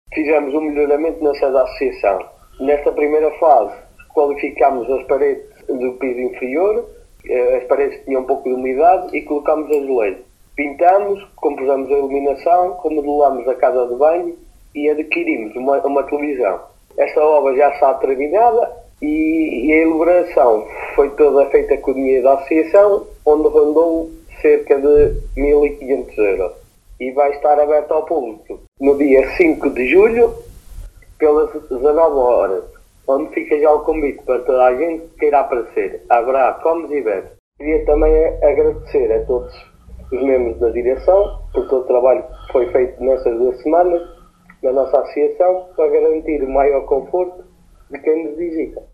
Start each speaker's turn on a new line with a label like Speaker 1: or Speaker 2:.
Speaker 1: fizemos um melhoramento na sede da associação. Nesta primeira fase, qualificámos as paredes do piso inferior, as paredes tinham um pouco de umidade e colocámos azulejo. Pintamos, compusemos a iluminação, remodelámos a casa de banho e adquirimos uma televisão. Esta obra já está terminada e a elaboração foi toda feita com o dinheiro da associação, onde rondou cerca de 1.500 euros. E vai estar aberta ao público no dia 5 de julho, pelas 19 horas, onde fica já o convite para toda a gente que queira aparecer. Haverá comes e bebes. Queria também agradecer a todos os membros da direção por todo o trabalho que foi feito nestas 2 semanas na nossa associação para garantir o maior conforto de quem nos visita.